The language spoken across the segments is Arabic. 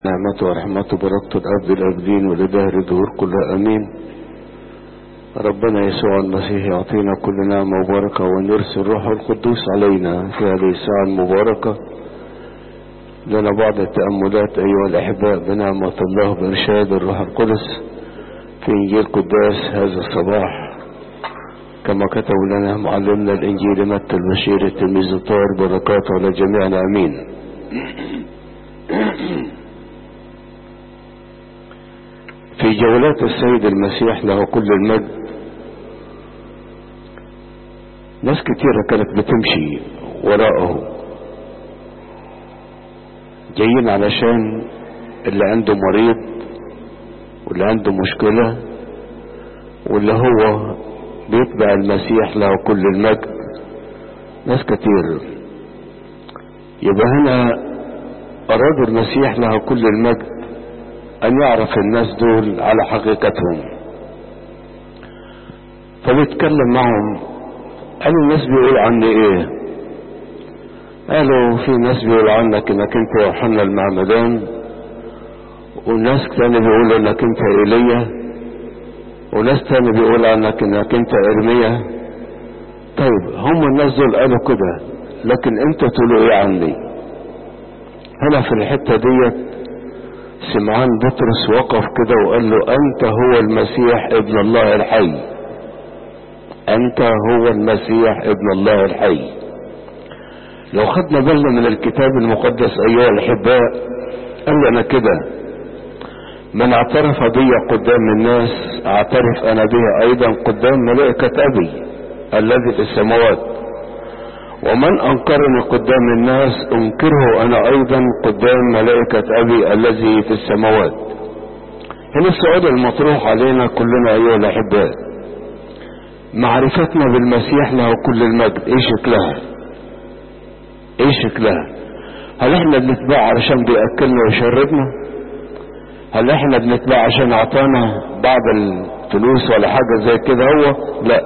نعمته ورحمته بركته الأب الأبدين ولدهر الدهور كلها أمين. ربنا يسوع المسيح يعطينا كل نعمة وبركة ونرسل روحه القدوس علينا في هذه الساعة المباركة. لنا بعض التأملات أيها الأحباء بنعمة الله بإرشاد الروح القدس في إنجيل قداس هذا الصباح كما كتب لنا معلمنا الإنجيل متى البشير التلميذ الطاهر بركاته على جميعنا أمين. في جولات السيد المسيح له كل المجد ناس كتيرة كانت بتمشي وراءه جايين علشان اللي عنده مريض واللي عنده مشكلة واللي هو بيتبع المسيح له كل المجد. ناس كتير يبقى هنا أراد المسيح له كل المجد أن يعرف الناس دول على حقيقتهم، فبيتكلم معهم. قالوا الناس بيقول عني ايه؟ قالوا في ناس بيقول عنك انك انت يوحنا المعمدان، وناس تاني بيقول انك انت ايليا، وناس تاني بيقول عنك انك انت ارميا. طيب هم الناس دول قالوا كده، لكن انت تقولوا ايه عني؟ هنا في الحتة ديت سمعان بطرس وقف كده وقال له انت هو المسيح ابن الله الحي، انت هو المسيح ابن الله الحي. لو خدنا بالنا من الكتاب المقدس ايها الاحباء قال لنا كده: من اعترف بي قدام الناس اعترف انا به ايضا قدام ملائكة ابي الذي في السماوات، ومن انكرني قدام الناس انكره انا ايضا قدام ملائكة ابي الذي في السماوات. هنا السؤال المطروح علينا كلنا ايها الاحباء: معرفتنا بالمسيح له كل المجد ايه شكلها؟ ايه شكلها؟ هل احنا بنتباع علشان بيأكلنا ويشربنا؟ هل احنا بنتباع عشان اعطانا بعض الفلوس ولا حاجة زي كده؟ هو لا،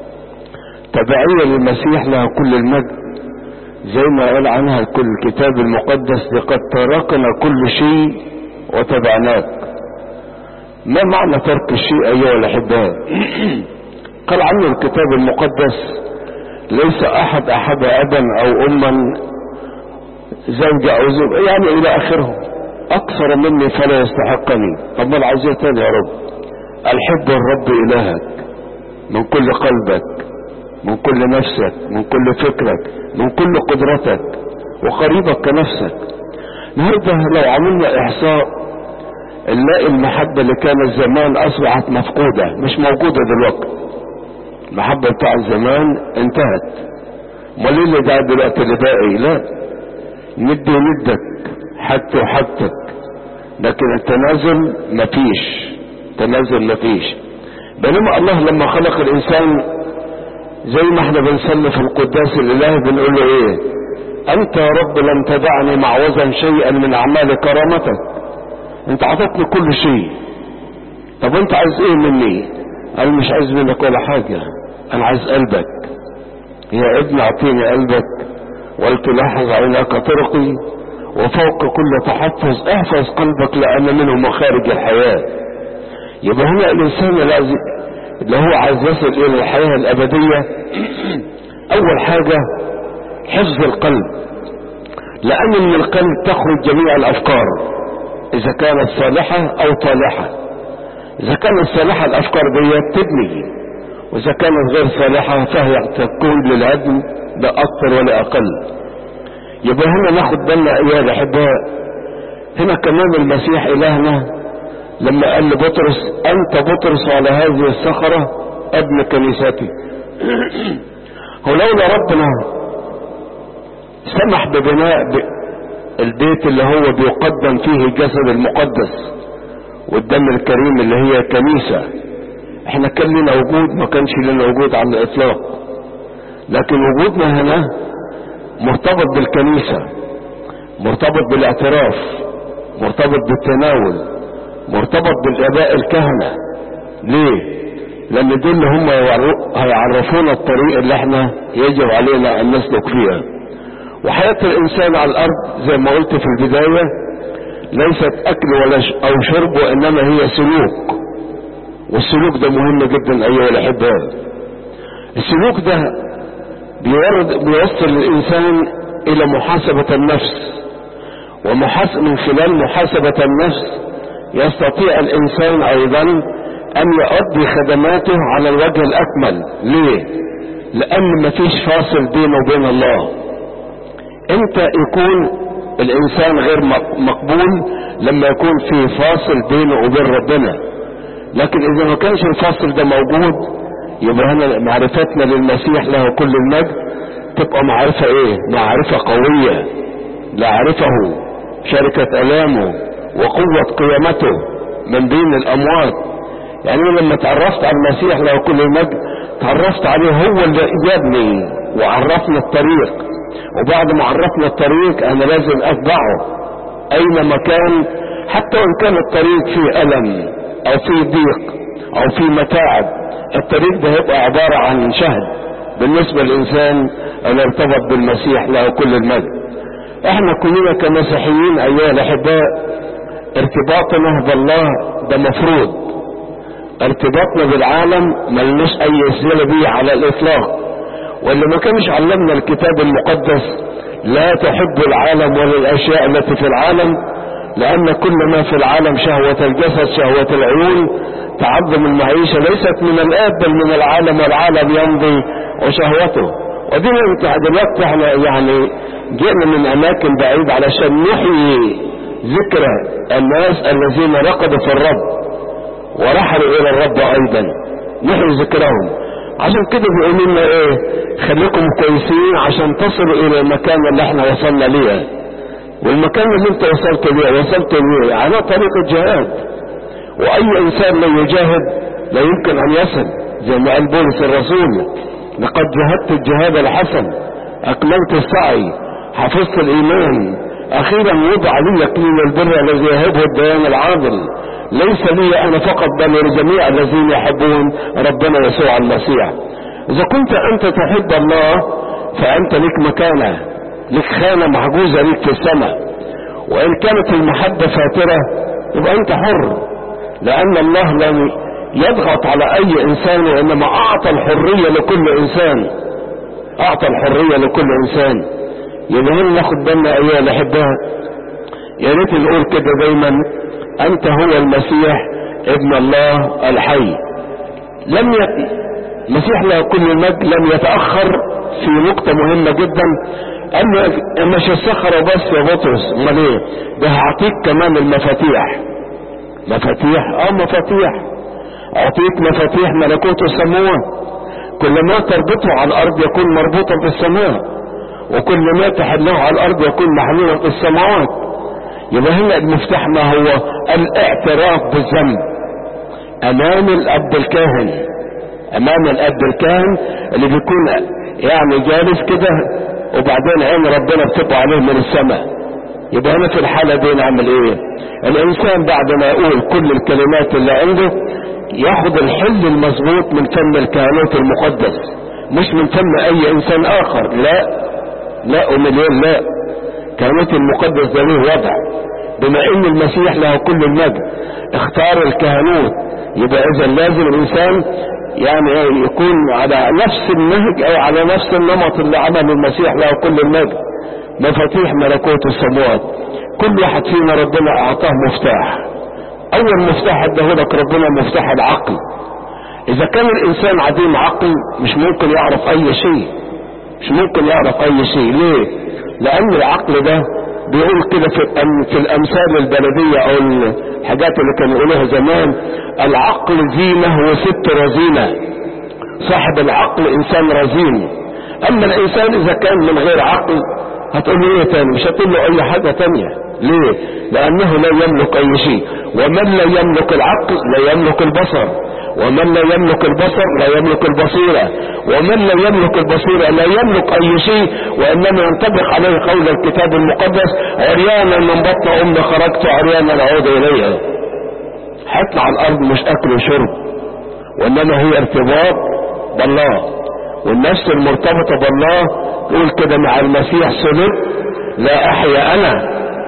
تبعية للمسيح له كل المجد زي ما قال عنها كل الكتاب المقدس: لقد تركنا كل شيء وتبعناك. ما معنى ترك الشيء ايها الاحباء؟ قال عنه الكتاب المقدس: ليس احد احب ابا او اما زوجة او زوج، يعني الى اخره، اكثر مني فلا يستحقني. طب ما العايز تاني يا رب؟ الحب الرب الهك من كل قلبك، من كل نفسك، من كل فكرك، من كل قدرتك، وقريبك كنفسك. النهارده لو عملنا احصاء نلاقي المحبة اللي كانت زمان اصبحت مفقودة، مش موجودة دلوقتي. المحبة بتاع زمان انتهت. امال ايه اللي ده دلوقتي اللي باقي؟ لا، ند وندك، حتى وحتك، لكن التنازل مفيش، تنازل مفيش. بينما الله لما خلق الانسان زي ما احنا بنصلي في القداس الالهي بنقول له ايه؟ انت يا رب لم تدعني معوزا شيئا من اعمال كرامتك. انت عطتني كل شيء، طب انت عايز ايه مني؟ قال مش عايز منك ولا حاجة، انا عايز قلبك. يا ابن اعطيني قلبك ولتلاحظ عيناك طرقي، وفوق كل تحفظ احفظ قلبك لان منه مخارج الحياة. يبقى هنا الانسان اللي هو عايز يصل الى الحياة الابدية اول حاجة حفظ القلب، لان من القلب تخرج جميع الافكار اذا كانت صالحة او طالحة. اذا كانت صالحة الافكار دي تبني، واذا كانت غير صالحة فهي تكون للهدم لا اكثر ولا اقل. يبقى هنا ناخد بالنا ايها الاحباء. هنا كمان المسيح الهنا لما قال لبطرس: انت بطرس على هذه الصخرة ابن كنيستي. هو لولا ربنا سمح ببناء البيت اللي هو بيقدم فيه الجسد المقدس والدم الكريم اللي هي كنيسة، احنا كان لنا وجود؟ ما كانش لنا وجود على الاطلاق. لكن وجودنا هنا مرتبط بالكنيسة، مرتبط بالاعتراف، مرتبط بالتناول، مرتبط بالاباء الكهنة. ليه؟ لان دول اللي هم هيعرفونا الطريق اللي احنا يجب علينا ان نسلك فيها. وحياة الانسان على الارض زي ما قلت في البداية ليست اكل أو شرب، وانما هي سلوك. والسلوك ده مهم جدا ايها الاحباء. السلوك ده بيوصل الانسان الى محاسبة النفس، من خلال محاسبة النفس يستطيع الانسان ايضا ان يؤدي خدماته على الوجه الاكمل. ليه؟ لان مفيش فاصل بينه وبين الله. امتى يكون الانسان غير مقبول؟ لما يكون في فاصل بينه وبين ربنا. لكن اذا ما كانش الفاصل ده موجود، يبقى هنا معرفتنا للمسيح له كل المجد تبقى معرفة ايه؟ معرفة قوية. نعرفه شركة الامه وقوة قيامته من بين الاموات. يعني لما تعرفت على المسيح له كل المجد تعرفت عليه، هو اللي جابني وعرفنا الطريق. وبعد ما عرفنا الطريق انا لازم اتبعه اينما كان، حتى وان كان الطريق فيه الم او فيه ضيق او فيه متاعب. الطريق ده هيبقى عبارة عن شهد بالنسبة للإنسان اللي ارتبط بالمسيح له كل المجد. احنا كلنا كمسيحيين ايها الاحباء ارتباطنا بالله ده مفروض. ارتباطنا بالعالم ملناش اي صلة بيه على الاطلاق. واللي ما كانش علمنا الكتاب المقدس لا تحب العالم ولا الاشياء التي في العالم، لان كل ما في العالم شهوة الجسد شهوة العيون تعظم المعيشة ليست من الآب بل من العالم، والعالم يمضي وشهوته. ودينا دلوقتي احنا يعني جئنا من اماكن بعيد علشان نحيي ذكرى الناس الذين رقدوا في الرب ورحلوا الى الرب ايضا، نحيي ذكرهم. عشان كده بيقولوا لنا ايه؟ خليكم كويسين عشان تصلوا الى المكان اللي احنا وصلنا ليه. والمكان اللي انت وصلت ليه على طريق الجهاد. واي انسان لا يجاهد لا يمكن ان يصل، زي ما قال بولس الرسول: لقد جاهدت الجهاد الحسن، اكملت السعي، حفظت الايمان، اخيرا وضع لي اكليل البر الذي يهبه الديان العادل، ليس لي انا فقط بل لجميع الذين يحبون ربنا يسوع المسيح. اذا كنت انت تحب الله فانت لك مكانه، لك خانه محجوزه لك في السماء. وان كانت المحبه فاتره يبقى انت حر، لان الله لم يضغط على اي انسان، وانما اعطى الحريه لكل انسان. اعطى الحريه لكل انسان. يبقى هنا ناخد بالنا ايها الاحباء. يا ريت نقول كده دايما: انت هو المسيح ابن الله الحي. المسيح له كل المجد لم يتاخر في نقطه مهمه جدا. قال مش الصخره بس يا بطرس، امال ايه؟ ده هعطيك كمان المفاتيح. مفاتيح. اعطيك مفاتيح ملكوت السماوات. كل ما تربطه على الارض يكون مربوطا في السماء، وكل ما تحله على الارض يكون محلولا في السماوات. يبقى هنا المفتاح ما هو؟ الاعتراف بالذنب امام الاب الكاهن. امام الاب الكاهن اللي بيكون يعني جالس كده، وبعدين عين ربنا بتبقى عليه من السماء. يبقى هنا في الحالة دي نعمل ايه؟ الانسان بعد ما يقول كل الكلمات اللي عنده ياخد الحل المظبوط من فم الكهنوت المقدس، مش من فم اي انسان اخر. لا ومليون لا. الكهنوت المقدس ده له وضع. بما ان المسيح له كل المجد اختار الكهنوت، يبقى اذا لازم الانسان يعني يكون على نفس النهج او على نفس النمط اللي عمله المسيح له كل المجد. مفاتيح ملكوت السماوات. كل واحد فينا ربنا اعطاه مفتاح. اول مفتاح اداهولك ربنا مفتاح العقل. اذا كان الانسان عديم عقل مش ممكن يعرف اي شيء. ليه؟ لان العقل ده بيقول كده في الامثال البلدية او الحاجات اللي كانوا يقولوها زمان: العقل زينة وست رزينة. صاحب العقل انسان رزين. اما الانسان اذا كان من غير عقل هتقول له ايه تاني؟ مش هتقول له اي حاجة تانية. ليه؟ لانه لا يملك اي شيء. ومن لا يملك العقل لا يملك البصر، ومن لا يملك البصر لا يملك البصيرة، ومن لا يملك البصيرة لا يملك اي شيء. وانما ينطبق عليه قول الكتاب المقدس: عريانا من بطن امي خرجت عريانا اعود اليها. هطلع الارض مش اكل وشرب، وانما هي ارتباط بالله. والنفس المرتبطة بالله تقول كده: مع المسيح صلبت لا احيا انا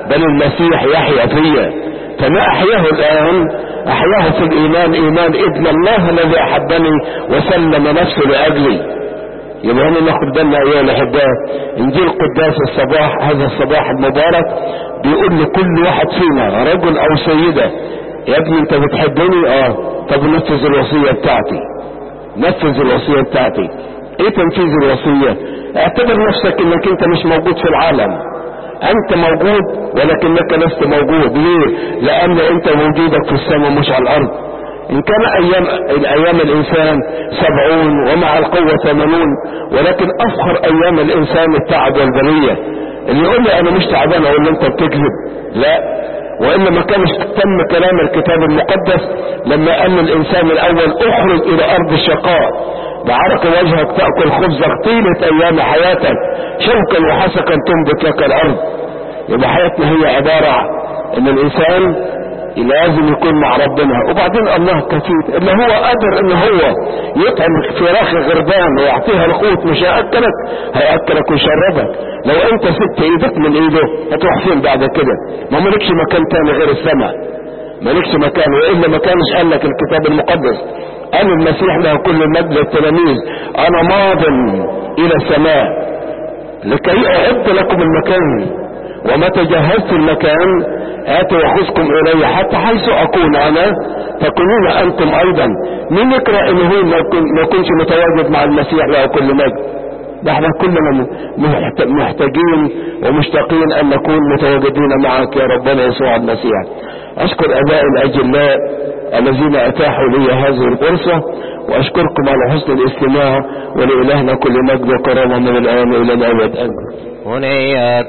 بل المسيح يحيا فيا. فما أحياه الآن أحياه في الإيمان، إيمان ابن الله الذي أحبني وسلم نفسه لأجلي. يبقى هنا ناخد بالنا أيها الأحباء، إنجيل قداس الصباح هذا الصباح المبارك بيقول لكل واحد فينا رجل أو سيدة: يا ابني أنت بتحبني؟ طب نفذ الوصية بتاعتي، نفذ الوصية بتاعتي. ايه تنفيذ الوصية؟ اعتبر نفسك انك انت مش موجود في العالم، انت موجود ولكنك لست موجود. ليه؟ لان انت وجودك في السماء مش على الارض. ان كان ايام الانسان 70 ومع القوة 80، ولكن افخر ايام الانسان التعب والبلية. اللي يقول لي انا مش تعبان اقول له انت بتكذب. لا، وإلا ما كانش تم كلام الكتاب المقدس لما قال الإنسان الأول: اخرج إلى أرض الشقاء بعرق وجهك تأكل خبزك طيلة أيام حياتك، شوكا وحسكا تنبت لك الأرض. يبقى حياتنا هي عبارة إن الإنسان لازم يكون مع ربنا. وبعدين الله كفيل، اللي هو قادر إن هو يطعم فراخ غربان ويعطيها القوت، مش هيأكلك، هيأكلك ويشربك. لو انت سبت ايدك من ايده هتروح فين بعد كده؟ ما مالكش مكان تاني غير السماء، مالكش مكان. والا ما كانش قال لك الكتاب المقدس، قال المسيح له كل المجد للتلاميذ: انا ماض الى السماء لكي اعد لكم المكان، ومتى جهزت المكان اتوا واخذكم الي حتى حيث اكون انا تكونون انتم ايضا. مين يكره انه هو ما يكونش متواجد مع المسيح له كل مجد؟ ده احنا كلنا محتاجين ومشتاقين ان نكون متواجدين معك يا ربنا يسوع المسيح. اشكر اباء الاجلاء الذين اتاحوا لي هذه الفرصة، واشكركم على حسن الاستماع، ولإلهنا كل مجد وكرامة من الان الى الابد. هنية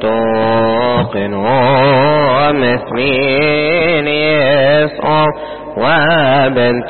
قنوم اسمين يسوع وبنت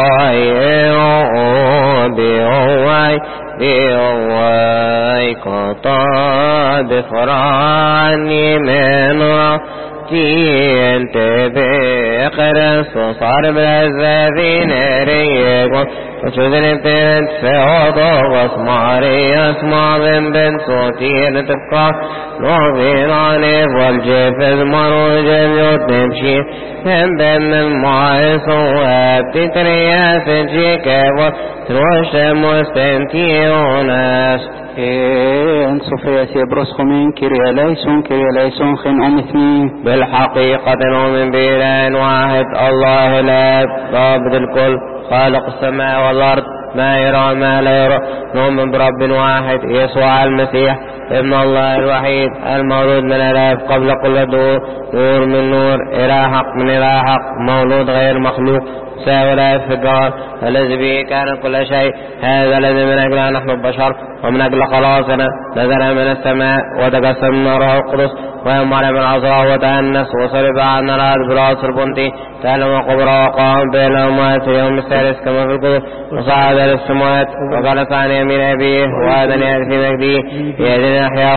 بيوعي بيوعي قطاد فراني من انت بخرس صار بالذين ريقون وشذن بنت فوضو واسماري اسمع بنت صوتين تبقى نوبين عنيف والجفز مروجة يتمشي هم بن المعيس وابتتريا سنجيك وتروش مستنتيوناش ان صفية سيبرسخمين كيريا ليسون خن اثنين. بالحقيقة نؤمن بإله واحد الله الآب رب الكل خالق السماء والأرض ما يرى ما لا يرى. نؤمن برب واحد يسوع المسيح ابن الله الوحيد المولود من الآب قبل كل دور، نور من نور، إله حق من إله حق، مولود غير مخلوق ساوي لا يفقار، الذي به كان كل شيء. هذا الذي من أجله نحن البشر ومن أجل خلاصنا نزل من السماء وتجسم من روح القدس ويوم على من عذراء وتأنس وصلب عنا الأرض براس البنطي تعلم وقبره وقام بين الأموات في يوم الثالث كما في الكتب وصعد للسماوات وجلس عن يمين أبيه وآذن في مجده يهدينا أحياء